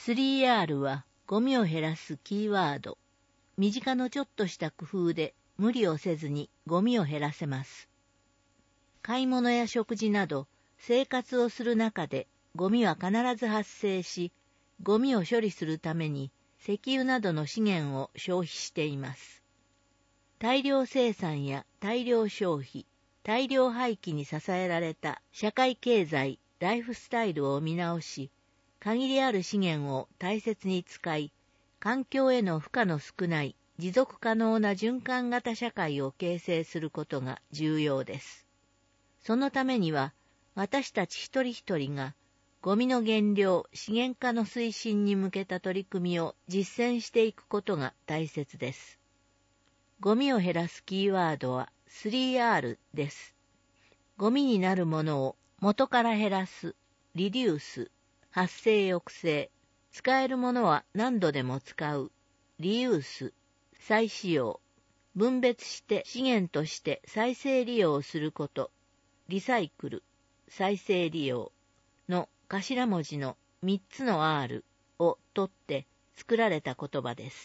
3R はゴミを減らすキーワード。身近のちょっとした工夫で無理をせずにゴミを減らせます。買い物や食事など生活をする中でゴミは必ず発生し、ゴミを処理するために石油などの資源を消費しています。大量生産や大量消費、大量廃棄に支えられた社会経済、ライフスタイルを見直し、限りある資源を大切に使い、環境への負荷の少ない持続可能な循環型社会を形成することが重要です。そのためには、私たち一人一人がゴミの減量、資源化の推進に向けた取り組みを実践していくことが大切です。ゴミを減らすキーワードは 3R です。ゴミになるものを元から減らす、リデュース、発生抑制、使えるものは何度でも使う、リユース、再使用、分別して資源として再生利用すること、リサイクル、再生利用の頭文字の3つの R を取って作られた言葉です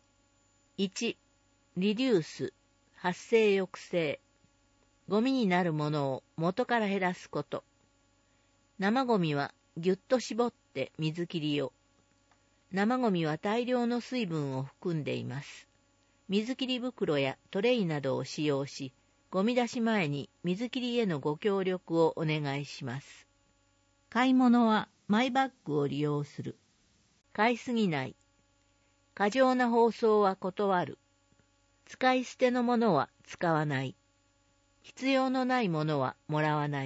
。1、リデュース、発生抑制。ゴミになるものを元から減らすこと。生ゴミはぎゅっと絞って水切りを。生ゴミは大量の水分を含んでいます。水切り袋やトレイなどを使用し、ゴミ出し前に水切りへのご協力をお願いします。買い物はマイバッグを利用する。買いすぎない。過剰な包装は断る。使い捨てのものは使わない。必要のないものはもらわない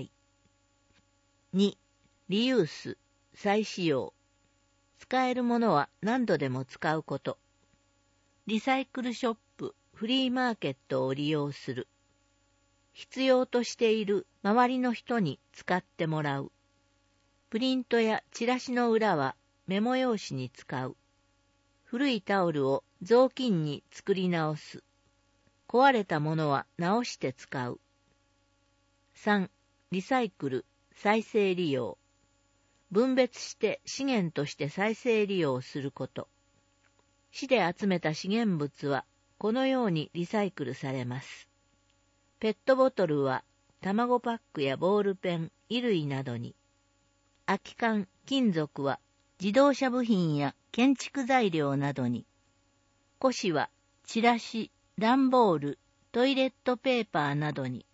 。2、リユース、再使用。使えるものは何度でも使うこと。リサイクルショップ、フリーマーケットを利用する。必要としている周りの人に使ってもらう。プリントやチラシの裏はメモ用紙に使う。古いタオルを雑巾に作り直す。壊れたものは直して使う。3、リサイクル、再生利用。分別して資源として再生利用すること。市で集めた資源物はこのようにリサイクルされます。ペットボトルは卵パックやボールペン、衣類などに。空き缶、金属は自動車部品や建築材料などに。古紙はチラシ、段ボール、トイレットペーパーなどに。